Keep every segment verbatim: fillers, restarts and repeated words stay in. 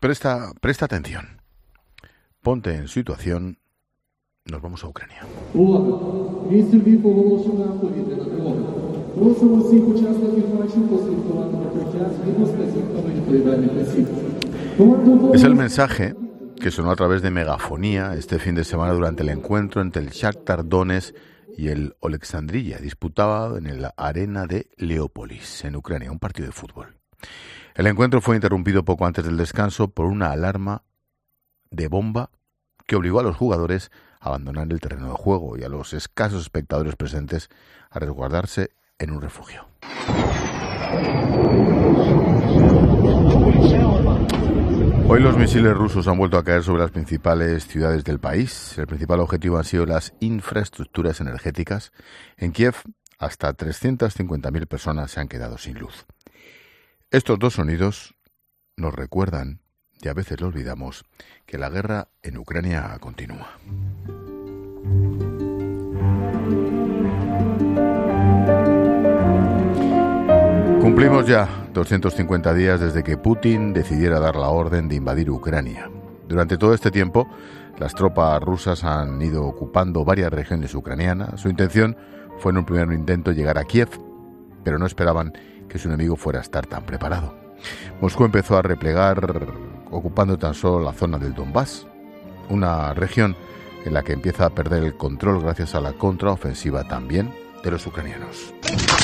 Presta, presta atención. Ponte en situación. Nos vamos a Ucrania. Es el mensaje que sonó a través de megafonía este fin de semana durante el encuentro entre el Shakhtar Donetsk y el Oleksandriya, disputado en la arena de Leópolis, en Ucrania, un partido de fútbol. El encuentro fue interrumpido poco antes del descanso por una alarma de bomba que obligó a los jugadores a abandonar el terreno de juego y a los escasos espectadores presentes a resguardarse en un refugio. Hoy los misiles rusos han vuelto a caer sobre las principales ciudades del país. El principal objetivo han sido las infraestructuras energéticas. En Kiev, hasta trescientas cincuenta mil personas se han quedado sin luz. Estos dos sonidos nos recuerdan, y a veces lo olvidamos, que la guerra en Ucrania continúa. Cumplimos ya doscientos cincuenta días desde que Putin decidiera dar la orden de invadir Ucrania. Durante todo este tiempo, las tropas rusas han ido ocupando varias regiones ucranianas. Su intención fue en un primer intento llegar a Kiev, pero no esperaban que su enemigo fuera a estar tan preparado. Moscú empezó a replegar, ocupando tan solo la zona del Donbass, una región en la que empieza a perder el control gracias a la contraofensiva también de los ucranianos.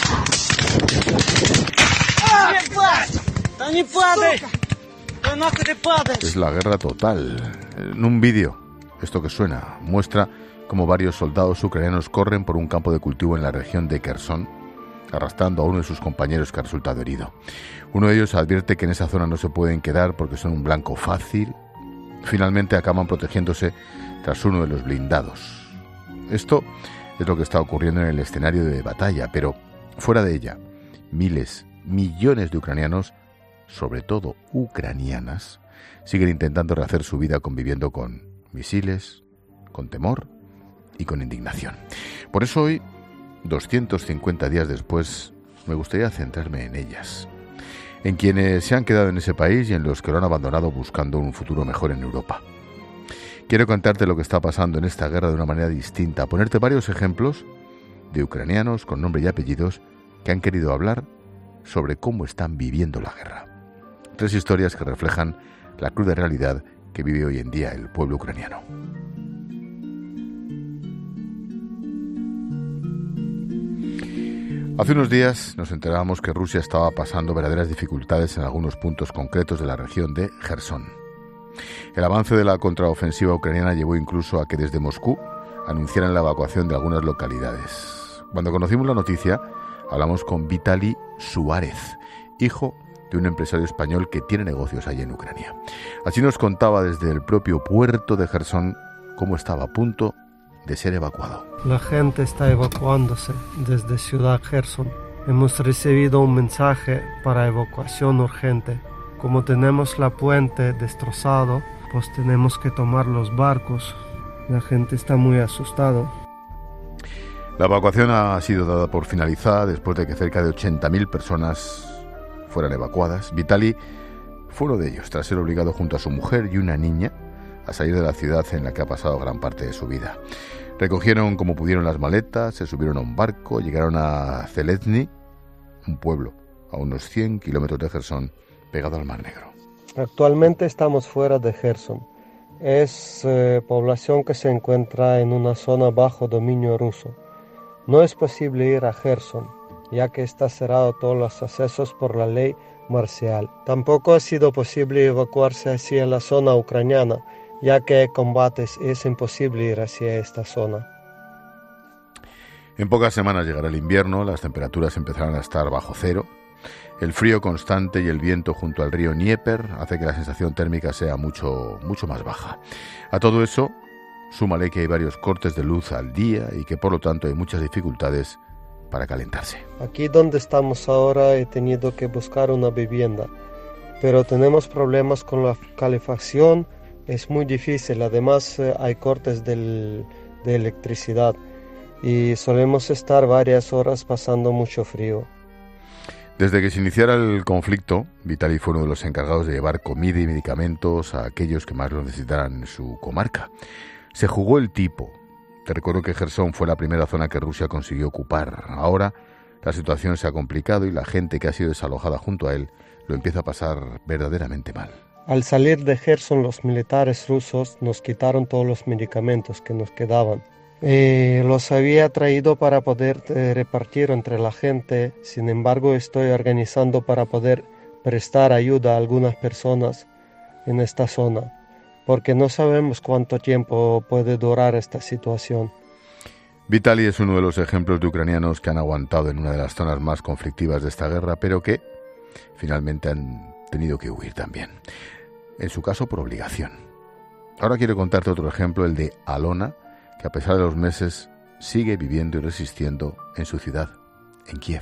Es la guerra total. En un vídeo, esto que suena, muestra cómo varios soldados ucranianos corren por un campo de cultivo en la región de Kherson, arrastrando a uno de sus compañeros que ha resultado herido. Uno de ellos advierte que en esa zona no se pueden quedar porque son un blanco fácil. Finalmente acaban protegiéndose tras uno de los blindados. Esto es lo que está ocurriendo en el escenario de batalla, pero fuera de ella, miles, millones de ucranianos, sobre todo ucranianas, siguen intentando rehacer su vida conviviendo con misiles, con temor y con indignación. Por eso hoy, doscientos cincuenta días después, me gustaría centrarme en ellas, en quienes se han quedado en ese país y en los que lo han abandonado buscando un futuro mejor en Europa. Quiero contarte lo que está pasando en esta guerra de una manera distinta, ponerte varios ejemplos de ucranianos con nombre y apellidos que han querido hablar sobre cómo están viviendo la guerra. Tres historias que reflejan la cruda realidad que vive hoy en día el pueblo ucraniano. Hace unos días nos enterábamos que Rusia estaba pasando verdaderas dificultades en algunos puntos concretos de la región de Jersón. El avance de la contraofensiva ucraniana llevó incluso a que desde Moscú anunciaran la evacuación de algunas localidades. Cuando conocimos la noticia, hablamos con Vitaly Suárez, hijo de un empresario español que tiene negocios allí en Ucrania. Así nos contaba desde el propio puerto de Jersón cómo estaba a punto de ser evacuado. La gente está evacuándose desde Ciudad Jersón. Hemos recibido un mensaje para evacuación urgente. Como tenemos la puente destrozado, pues tenemos que tomar los barcos. La gente está muy asustada. La evacuación ha sido dada por finalizada después de que cerca de ochenta mil personas fueran evacuadas. Vitaly fue uno de ellos, tras ser obligado junto a su mujer y una niña a salir de la ciudad en la que ha pasado gran parte de su vida. Recogieron como pudieron las maletas, se subieron a un barco, llegaron a Zelezny, un pueblo a unos cien kilómetros de Jersón, pegado al Mar Negro. Actualmente estamos fuera de Jersón. Es eh, población que se encuentra en una zona bajo dominio ruso. No es posible ir a Jersón, ya que está cerrado todos los accesos por la ley marcial. Tampoco ha sido posible evacuarse hacia la zona ucraniana, ya que hay combates y es imposible ir hacia esta zona. En pocas semanas llegará el invierno, las temperaturas empezarán a estar bajo cero. El frío constante y el viento junto al río Dnieper hace que la sensación térmica sea mucho, mucho más baja. A todo eso, súmale que hay varios cortes de luz al día y que por lo tanto hay muchas dificultades para calentarse. Aquí donde estamos ahora he tenido que buscar una vivienda, pero tenemos problemas con la calefacción, es muy difícil, además eh, hay cortes del, de electricidad y solemos estar varias horas pasando mucho frío. Desde que se iniciara el conflicto, Vitali fue uno de los encargados de llevar comida y medicamentos a aquellos que más lo necesitaran en su comarca. Se jugó el tipo. Te recuerdo que Jersón fue la primera zona que Rusia consiguió ocupar. Ahora la situación se ha complicado y la gente que ha sido desalojada junto a él lo empieza a pasar verdaderamente mal. Al salir de Gerson, los militares rusos nos quitaron todos los medicamentos que nos quedaban. Eh, los había traído para poder eh, repartir entre la gente. Sin embargo, estoy organizando para poder prestar ayuda a algunas personas en esta zona, porque no sabemos cuánto tiempo puede durar esta situación. Vitali es uno de los ejemplos de ucranianos que han aguantado en una de las zonas más conflictivas de esta guerra, pero que finalmente han tenido que huir también. En su caso, por obligación. Ahora quiero contarte otro ejemplo, el de Alona, que a pesar de los meses sigue viviendo y resistiendo en su ciudad, en Kiev.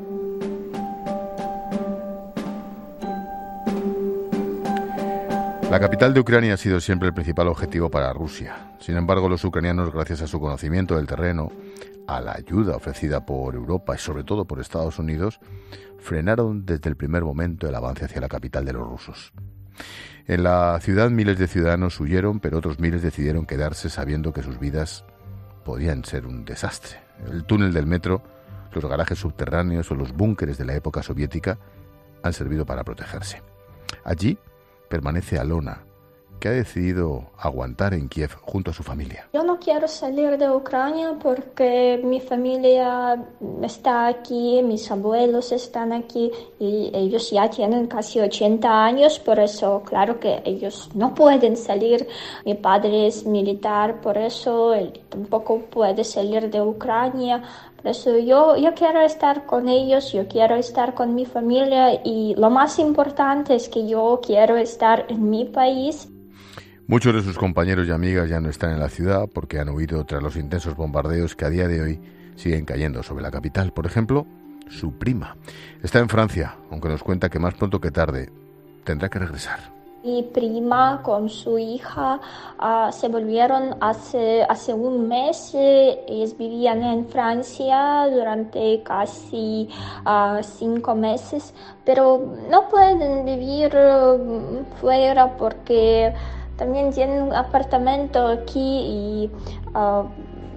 La capital de Ucrania ha sido siempre el principal objetivo para Rusia. Sin embargo, los ucranianos, gracias a su conocimiento del terreno, a la ayuda ofrecida por Europa y sobre todo por Estados Unidos, frenaron desde el primer momento el avance hacia la capital de los rusos. En la ciudad miles de ciudadanos huyeron, pero otros miles decidieron quedarse sabiendo que sus vidas podían ser un desastre. El túnel del metro, los garajes subterráneos o los búnkeres de la época soviética han servido para protegerse. Allí permanece Alona, que ha decidido aguantar en Kiev junto a su familia. Yo no quiero salir de Ucrania porque mi familia está aquí, mis abuelos están aquí y ellos ya tienen casi ochenta años, por eso claro que ellos no pueden salir. Mi padre es militar, por eso él tampoco puede salir de Ucrania. Por eso yo, yo quiero estar con ellos, yo quiero estar con mi familia y lo más importante es que yo quiero estar en mi país. Muchos de sus compañeros y amigas ya no están en la ciudad porque han huido tras los intensos bombardeos que a día de hoy siguen cayendo sobre la capital. Por ejemplo, su prima está en Francia, aunque nos cuenta que más pronto que tarde tendrá que regresar. Mi prima con su hija uh, se volvieron hace, hace un mes. Eh, ellos vivían en Francia durante casi uh, cinco meses, pero no pueden vivir uh, fuera porque también tienen un apartamento aquí y uh,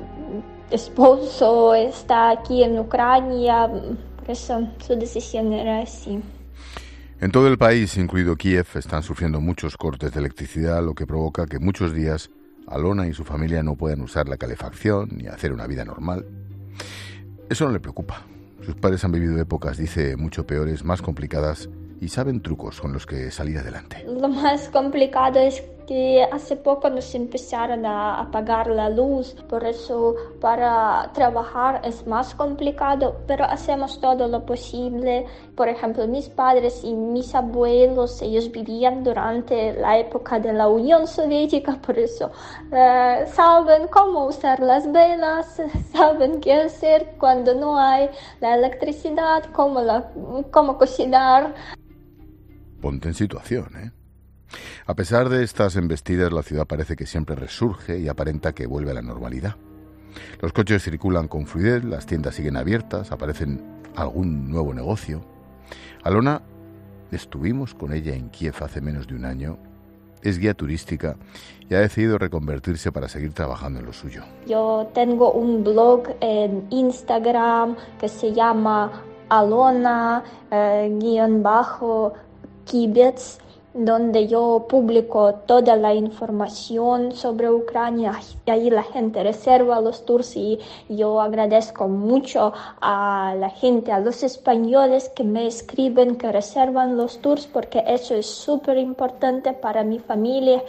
esposo está aquí en Ucrania, por eso su decisión era así. En todo el país, incluido Kiev, están sufriendo muchos cortes de electricidad, lo que provoca que muchos días Alona y su familia no puedan usar la calefacción ni hacer una vida normal. Eso no le preocupa. Sus padres han vivido épocas, dice, mucho peores, más complicadas, y saben trucos con los que salir adelante. Lo más complicado es que hace poco nos empezaron a apagar la luz, por eso para trabajar es más complicado, pero hacemos todo lo posible. Por ejemplo, mis padres y mis abuelos, ellos vivían durante la época de la Unión Soviética, por eso eh, saben cómo usar las velas, saben qué hacer cuando no hay la electricidad, cómo, la, cómo cocinar. Ponte en situación, ¿eh? A pesar de estas embestidas, la ciudad parece que siempre resurge y aparenta que vuelve a la normalidad. Los coches circulan con fluidez, las tiendas siguen abiertas, aparecen algún nuevo negocio. Alona, estuvimos con ella en Kiev hace menos de un año, es guía turística y ha decidido reconvertirse para seguir trabajando en lo suyo. Yo tengo un blog en Instagram que se llama Alona eh, guión bajo Kibets, donde yo publico toda la información sobre Ucrania y ahí la gente reserva los tours y yo agradezco mucho a la gente, a los españoles que me escriben, que reservan los tours porque eso es súper importante para mi familia.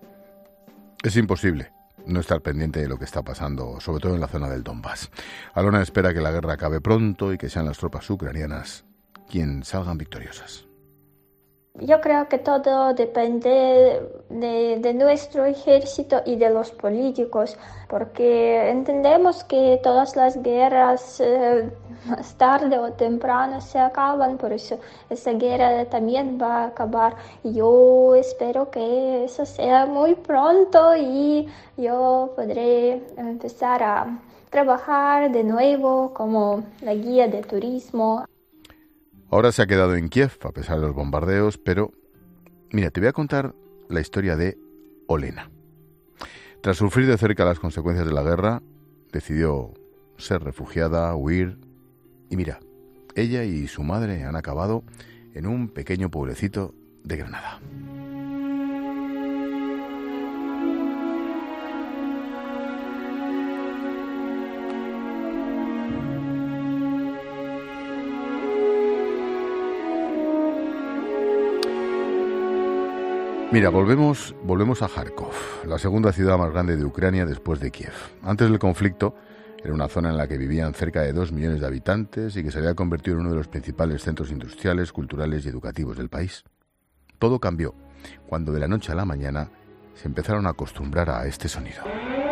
Es imposible no estar pendiente de lo que está pasando, sobre todo en la zona del Donbass. Alona espera que la guerra acabe pronto y que sean las tropas ucranianas quienes salgan victoriosas. Yo creo que todo depende de, de nuestro ejército y de los políticos, porque entendemos que todas las guerras eh, más tarde o temprano se acaban, por eso esa guerra también va a acabar. Yo espero que eso sea muy pronto y yo podré empezar a trabajar de nuevo como la guía de turismo. Ahora se ha quedado en Kiev a pesar de los bombardeos, pero mira, te voy a contar la historia de Olena. Tras sufrir de cerca las consecuencias de la guerra, decidió ser refugiada, huir, y mira, ella y su madre han acabado en un pequeño pueblecito de Granada. Mira, volvemos, volvemos a Kharkov, la segunda ciudad más grande de Ucrania después de Kiev. Antes del conflicto, era una zona en la que vivían cerca de dos millones de habitantes y que se había convertido en uno de los principales centros industriales, culturales y educativos del país. Todo cambió cuando de la noche a la mañana se empezaron a acostumbrar a este sonido.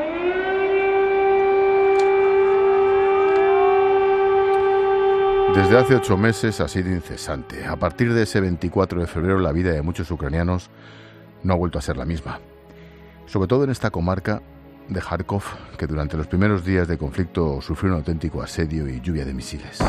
Desde hace ocho meses ha sido incesante. A partir de ese veinticuatro de febrero, la vida de muchos ucranianos no ha vuelto a ser la misma. Sobre todo en esta comarca de Kharkov, que durante los primeros días de conflicto sufrió un auténtico asedio y lluvia de misiles.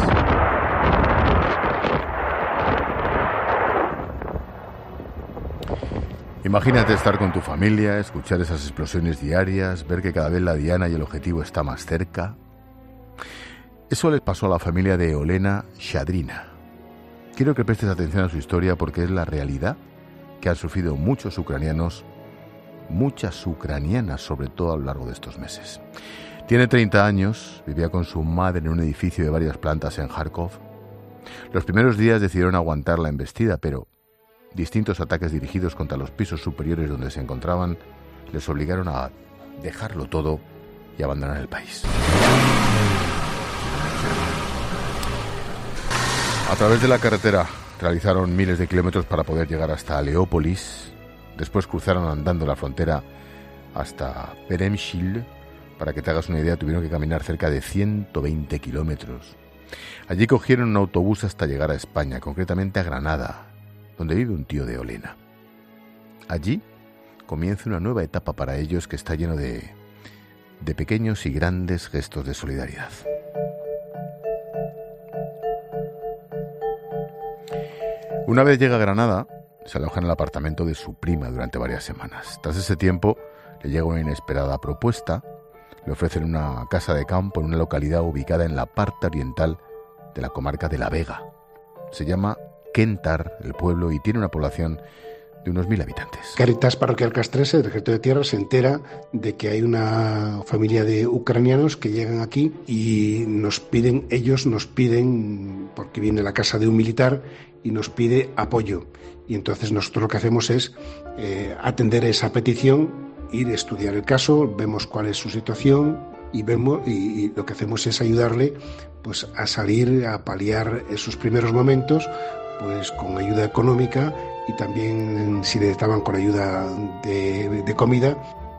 Imagínate estar con tu familia, escuchar esas explosiones diarias, ver que cada vez la diana y el objetivo está más cerca. Eso les pasó a la familia de Olena Shadrina. Quiero que prestes atención a su historia porque es la realidad que han sufrido muchos ucranianos, muchas ucranianas sobre todo a lo largo de estos meses. Tiene treinta años, vivía con su madre en un edificio de varias plantas en Kharkov. Los primeros días decidieron aguantar la embestida, pero distintos ataques dirigidos contra los pisos superiores donde se encontraban les obligaron a dejarlo todo y abandonar el país. A través de la carretera realizaron miles de kilómetros para poder llegar hasta Leópolis. Después cruzaron andando la frontera hasta Peremshil. Para que te hagas una idea, tuvieron que caminar cerca de ciento veinte kilómetros. Allí cogieron un autobús hasta llegar a España, concretamente a Granada, donde vive un tío de Olena. Allí comienza una nueva etapa para ellos que está lleno de, de pequeños y grandes gestos de solidaridad. Una vez llega a Granada, se aloja en el apartamento de su prima durante varias semanas. Tras ese tiempo, le llega una inesperada propuesta. Le ofrecen una casa de campo en una localidad ubicada en la parte oriental de la comarca de La Vega. Se llama Kentar, el pueblo, y tiene una población de unos mil habitantes. Cáritas Parroquial Castrense del Ejército de Tierra se entera de que hay una familia de ucranianos que llegan aquí y nos piden, ellos nos piden, porque viene la casa de un militar y nos pide apoyo. Y entonces nosotros lo que hacemos es eh, atender esa petición, ir a estudiar el caso, vemos cuál es su situación y vemos y, y lo que hacemos es ayudarle pues a salir, a paliar esos primeros momentos, pues con ayuda económica y también si necesitaban con ayuda de, de comida.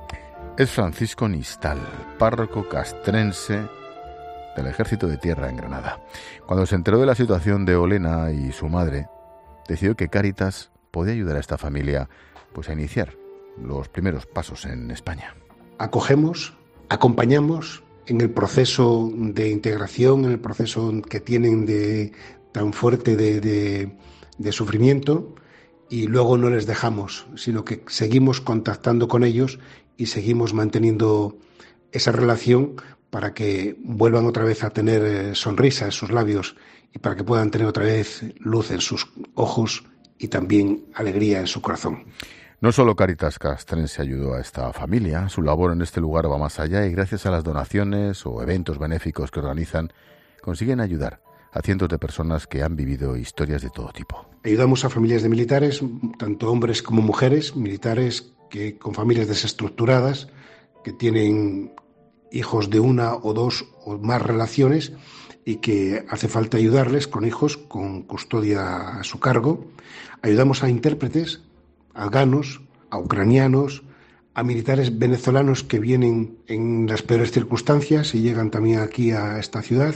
Es Francisco Nistal, párroco castrense del Ejército de Tierra en Granada. Cuando se enteró de la situación de Olena y su madre, decidió que Cáritas podía ayudar a esta familia pues a iniciar los primeros pasos en España. Acogemos, acompañamos en el proceso de integración, en el proceso que tienen de tan fuerte de, de, de sufrimiento, y luego no les dejamos, sino que seguimos contactando con ellos y seguimos manteniendo esa relación para que vuelvan otra vez a tener sonrisa en sus labios y para que puedan tener otra vez luz en sus ojos y también alegría en su corazón. No solo Cáritas Castrense ayudó a esta familia, su labor en este lugar va más allá y gracias a las donaciones o eventos benéficos que organizan, consiguen ayudar a cientos de personas que han vivido historias de todo tipo. Ayudamos a familias de militares, tanto hombres como mujeres, militares que con familias desestructuradas, que tienen hijos de una o dos o más relaciones y que hace falta ayudarles con hijos con custodia a su cargo. Ayudamos a intérpretes, a afganos, a ucranianos, a militares venezolanos que vienen en las peores circunstancias y llegan también aquí a esta ciudad.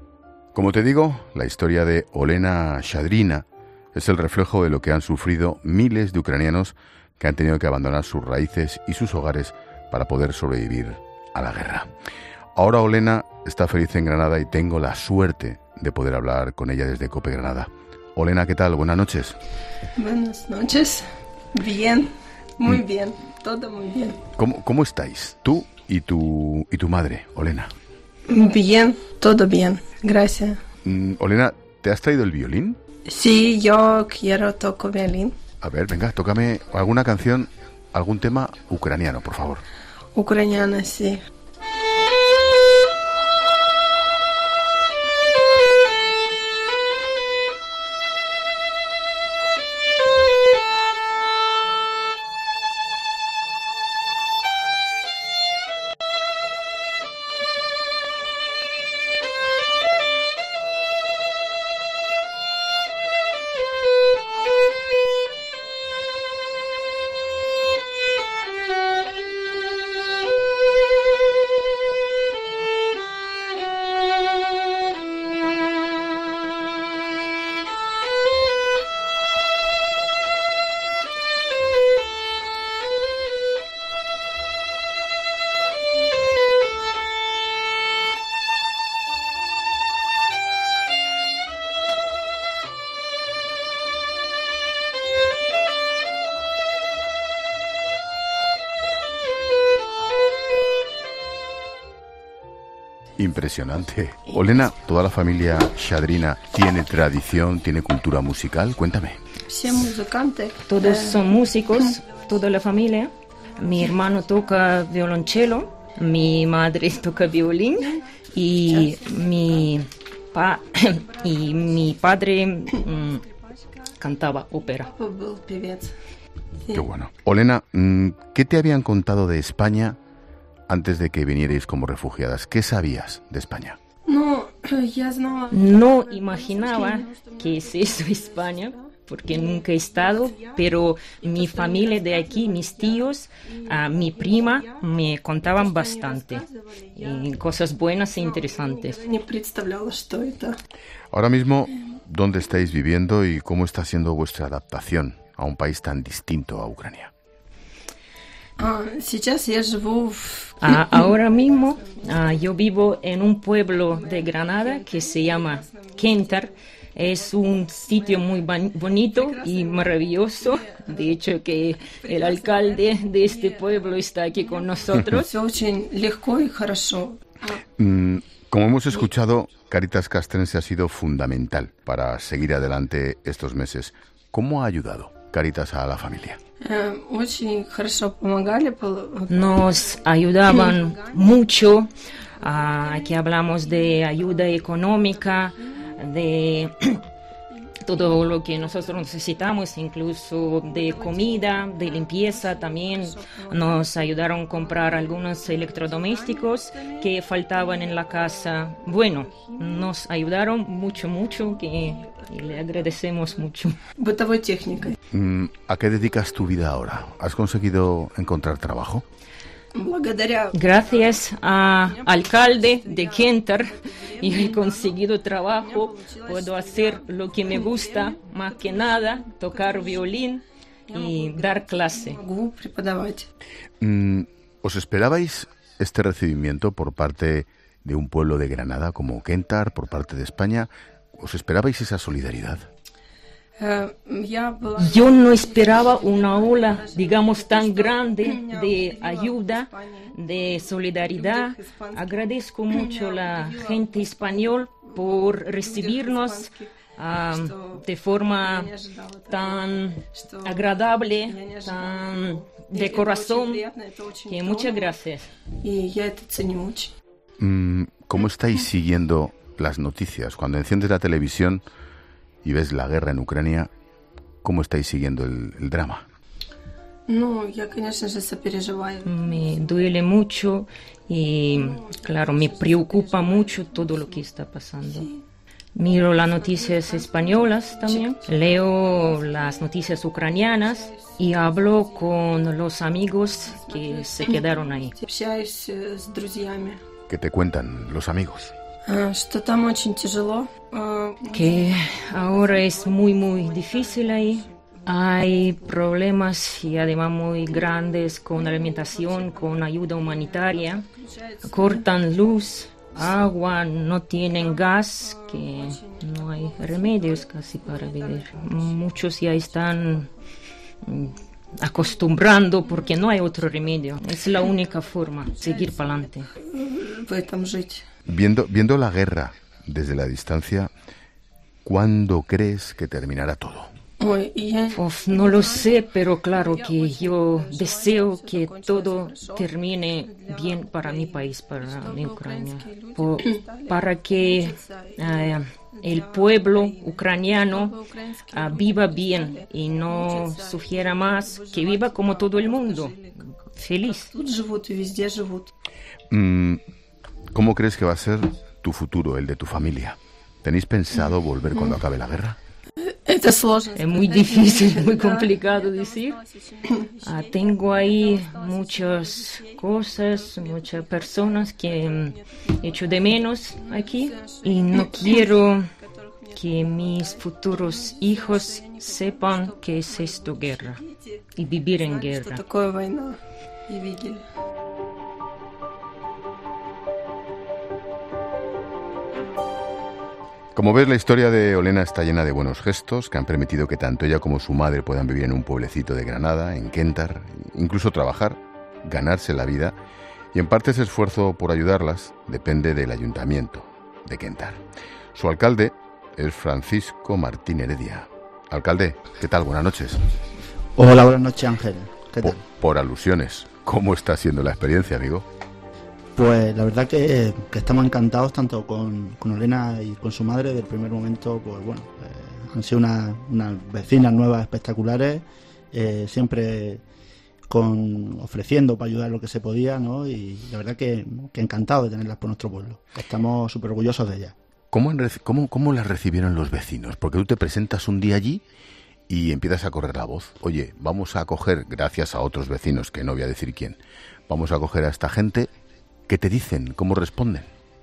Como te digo, la historia de Olena Shadrina es el reflejo de lo que han sufrido miles de ucranianos que han tenido que abandonar sus raíces y sus hogares para poder sobrevivir a la guerra. Ahora Olena está feliz en Granada y tengo la suerte de poder hablar con ella desde COPE Granada. Olena, ¿qué tal? Buenas noches. Buenas noches. Bien, muy bien, todo muy bien. ¿Cómo, cómo estáis? Tú y tu, y tu madre, Olena. Bien, todo bien, gracias. Mm, Olena, ¿te has traído el violín? Sí, yo quiero tocar violín. A ver, venga, tócame alguna canción, algún tema ucraniano, por favor. Ucraniana, sí. Impresionante. Olena, ¿toda la familia Shadrina tiene tradición, tiene cultura musical? Cuéntame. Все музыканты. Todos son músicos, toda la familia. Mi hermano toca violonchelo, mi madre toca violín y mi, pa y mi padre mm, cantaba ópera. Был певец. Qué bueno. Olena, ¿qué te habían contado de España antes de que vinierais como refugiadas? ¿Qué sabías de España? Ну, я знала. No imaginaba que es eso España, porque nunca he estado, pero mi familia de aquí, mis tíos, uh, mi prima, me contaban bastante, y cosas buenas e interesantes. Не представляла, что это. Ahora mismo, ¿dónde estáis viviendo y cómo está siendo vuestra adaptación a un país tan distinto a Ucrania? А, сейчас я живу в... Uh, ahora mismo uh, yo vivo en un pueblo de Granada que se llama Kentar. Es un sitio muy bonito y maravilloso. De hecho, que el alcalde de este pueblo está aquí con nosotros. Все очень легко и хорошо. Mm, como hemos escuchado, Cáritas Castrense ha sido fundamental para seguir adelante estos meses. ¿Cómo ha ayudado Cáritas a la familia? Э, Очень хорошо помогали. Nos ayudaban mucho. Uh, aquí hablamos de ayuda económica, de todo lo que nosotros necesitamos, incluso de comida, de limpieza. También nos ayudaron a comprar algunos electrodomésticos que faltaban en la casa. Bueno, nos ayudaron mucho, mucho, que y le agradecemos mucho. Бытовой техникой. ¿A qué dedicas tu vida ahora? ¿Has conseguido encontrar trabajo? Благодаря... Gracias al alcalde de Kentar y he conseguido trabajo. Puedo hacer lo que me gusta, más que nada, tocar violín y dar clase. Могу преподавать. ¿Os esperabais este recibimiento por parte de un pueblo de Granada como Kentar, por parte de España? ¿Os esperabais esa solidaridad? Э, Я была... Yo no esperaba una ola, digamos, tan grande de ayuda, de solidaridad. Agradezco mucho a la gente española por recibirnos uh, de forma tan agradable, tan de corazón, que muchas gracias. И я это ценю очень. ¿Cómo estáis siguiendo las noticias? Cuando enciendes la televisión y ves la guerra en Ucrania, ¿cómo estáis siguiendo el, el drama? Ну, я, конечно же, сопереживаю. Me duele mucho y, claro, me preocupa mucho todo lo que está pasando. Miro las noticias españolas también, leo las noticias ucranianas y hablo con los amigos que se quedaron ahí. Общаюсь э, с друзьями. ¿Qué te cuentan los amigos? Э, Что там очень тяжело. Э, Que ahora es muy, muy difícil ahí. Hay problemas y además muy grandes con alimentación, con ayuda humanitaria. Cortan luz agua, no tienen gas, que no hay remedios casi para vivir. Muchos ya están acostumbrando porque no hay otro remedio. Es la única forma, seguir para adelante. Viendo, viendo la guerra desde la distancia, ¿cuándo crees que terminará todo? Uf, no lo sé, pero claro que yo deseo que todo termine bien para mi país, para mi Ucrania, por, para que uh, el pueblo ucraniano uh, viva bien y no sufriera más, que viva como todo el mundo, feliz. Mm, ¿Cómo crees que va a ser tu futuro, el de tu familia? ¿Tenéis pensado volver cuando acabe la guerra? Es muy difícil, muy complicado decir. Uh, tengo ahí muchas cosas, muchas personas que um, echo de menos aquí y no quiero que mis futuros hijos sepan qué es esto guerra y vivir en guerra. Como ves, la historia de Olena está llena de buenos gestos que han permitido que tanto ella como su madre puedan vivir en un pueblecito de Granada, en Kentar, incluso trabajar, ganarse la vida, y en parte ese esfuerzo por ayudarlas depende del ayuntamiento de Kentar. Su alcalde es Francisco Martín Heredia. Alcalde, ¿qué tal? Buenas noches. Hola, buenas noches, Ángel. ¿Qué tal? Por, por alusiones, ¿cómo está siendo la experiencia, amigo? Pues la verdad que, que estamos encantados tanto con, con Olena y con su madre. Del primer momento, pues bueno, eh, han sido unas una vecinas nuevas espectaculares, eh, siempre con ofreciendo para ayudar lo que se podía, ¿no? Y la verdad que, que encantados de tenerlas por nuestro pueblo. Estamos súper orgullosos de ellas. ¿Cómo, han, cómo, ¿Cómo las recibieron los vecinos? Porque tú te presentas un día allí y empiezas a correr la voz. Oye, vamos a acoger, gracias a otros vecinos, que no voy a decir quién, vamos a acoger a esta gente. ¿Qué te dicen? ¿Cómo responden?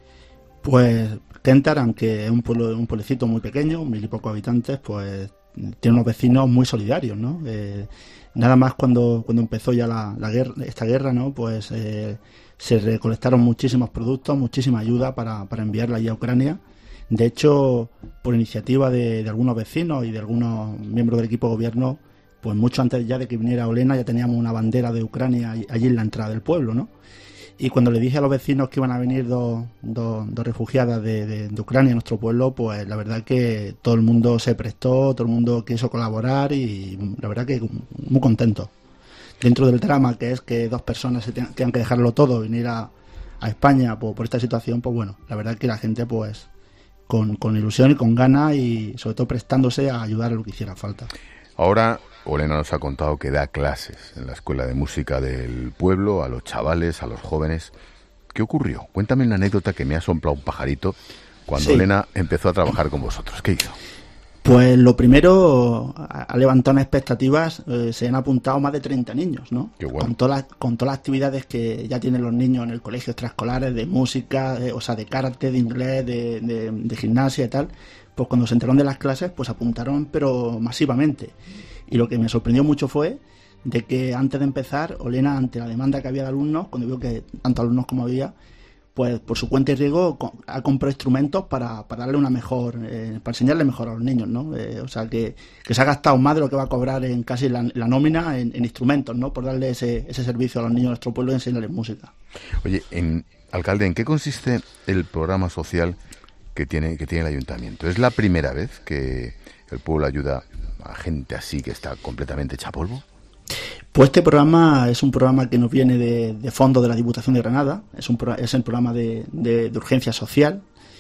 Pues Kentar, aunque es un pueblo, un pueblecito muy pequeño, mil y pocos habitantes, pues tiene unos vecinos muy solidarios, ¿no? Eh, nada más cuando, cuando empezó ya la, la guerra, esta guerra, ¿no? Pues eh, se recolectaron muchísimos productos, muchísima ayuda para, para enviarla allí a Ucrania. De hecho, por iniciativa de, de algunos vecinos y de algunos miembros del equipo de gobierno, pues mucho antes ya de que viniera Olena ya teníamos una bandera de Ucrania allí en la entrada del pueblo, ¿no? Y cuando le dije a los vecinos que iban a venir dos, dos, dos refugiadas de, de, de Ucrania a nuestro pueblo, pues la verdad que todo el mundo se prestó, todo el mundo quiso colaborar y la verdad que muy contento. Dentro del drama que es que dos personas se tengan, tengan que dejarlo todo, venir a, a España por, por esta situación, pues bueno, la verdad que la gente pues con, con ilusión y con ganas y sobre todo prestándose a ayudar a lo que hiciera falta. Ahora Olena nos ha contado que da clases en la escuela de música del pueblo, a los chavales, a los jóvenes. ¿Qué ocurrió? Cuéntame una anécdota que me ha soplado un pajarito cuando sí. Olena empezó a trabajar con vosotros. ¿Qué hizo? Pues lo primero, ha levantado unas expectativas, eh, se han apuntado más de treinta niños, ¿no? Qué bueno. Con todas las, con todas las actividades que ya tienen los niños en el colegio extraescolares, de música, eh, o sea, de karate, de inglés, de, de, de gimnasia y tal. Pues cuando se enteraron de las clases, pues apuntaron, pero masivamente. Y lo que me sorprendió mucho fue de que antes de empezar, Olena, ante la demanda que había de alumnos, cuando vio que tanto alumnos como había, pues por su cuenta y riesgo ha comprado instrumentos para, para darle una mejor, eh, para enseñarle mejor a los niños, ¿no? Eh, o sea, que, que se ha gastado más de lo que va a cobrar en casi la, la nómina en, en instrumentos, ¿no? Por darle ese, ese servicio a los niños de nuestro pueblo y enseñarles música. Oye, en, alcalde, ¿en qué consiste el programa social que tiene, que tiene el ayuntamiento? ¿Es la primera vez que el pueblo ayuda a gente así que está completamente hecha polvo? Pues este programa es un programa que nos viene de, de fondos de la Diputación de Granada, es un es el programa de, de, de urgencia social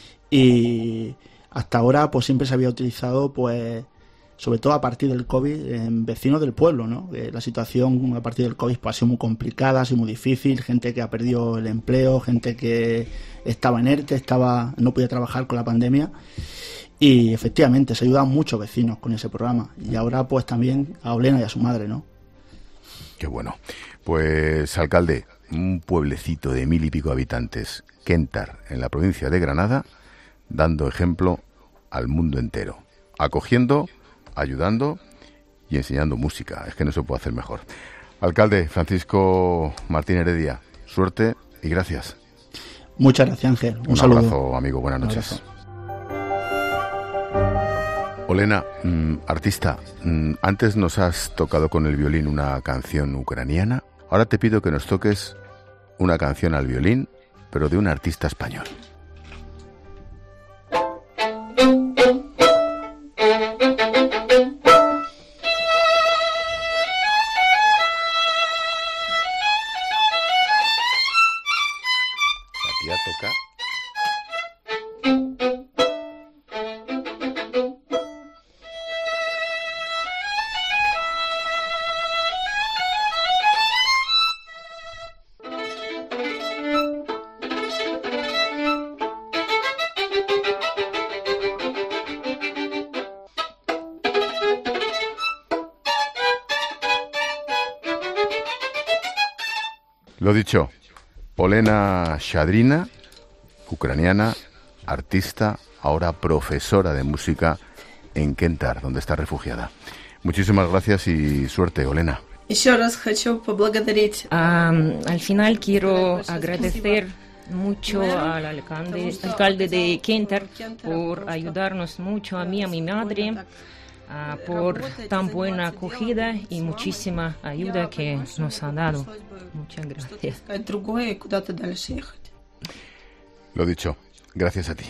y hasta ahora pues siempre se había utilizado pues sobre todo a partir del COVID en vecinos del pueblo, ¿no? Eh, la situación a partir del COVID pues, ha sido muy complicada, ha sido muy difícil, gente que ha perdido el empleo, gente que estaba en ERTE, estaba, no podía trabajar con la pandemia. Y efectivamente se ayudan muchos vecinos con ese programa y ahora pues también a Olena y a su madre, ¿no? Qué bueno. Pues alcalde, un pueblecito de mil y pico habitantes, Kentar, en la provincia de Granada, dando ejemplo al mundo entero, acogiendo, ayudando y enseñando música. Es que no se puede hacer mejor. Alcalde Francisco Martín Heredia, suerte y gracias. Muchas gracias, Ángel. Un, Un saludo. abrazo, amigo. Buenas noches. Olena, mmm, artista, mmm, antes nos has tocado con el violín una canción ucraniana. Ahora te pido que nos toques una canción al violín, pero de un artista español. La tía toca. Lo dicho, Olena Shadrina, ucraniana, artista, ahora profesora de música en Kentar, donde está refugiada. Muchísimas gracias y suerte, Olena. Еще раз хочу поблагодарить. Ah, al final quiero agradecer mucho al alcalde, alcalde de Kentar por ayudarnos mucho, a mí, a mi madre, ah, por tan buena acogida y muchísima ayuda que nos han dado. Muchas gracias. Lo dicho, gracias a ti.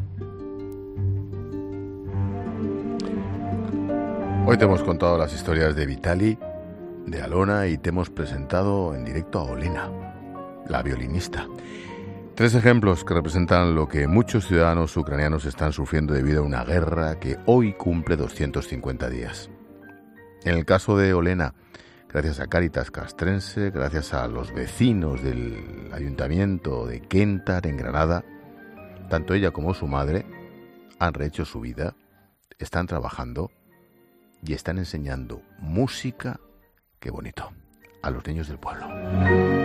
Hoy te hemos contado las historias de Vitali, de Alona y te hemos presentado en directo a Olena, la violinista. Tres ejemplos que representan lo que muchos ciudadanos ucranianos están sufriendo debido a una guerra que hoy cumple doscientos cincuenta días. En el caso de Olena, gracias a Cáritas Castrense, gracias a los vecinos del ayuntamiento de Kentar, en Granada, tanto ella como su madre han rehecho su vida, están trabajando y están enseñando música, qué bonito, a los niños del pueblo.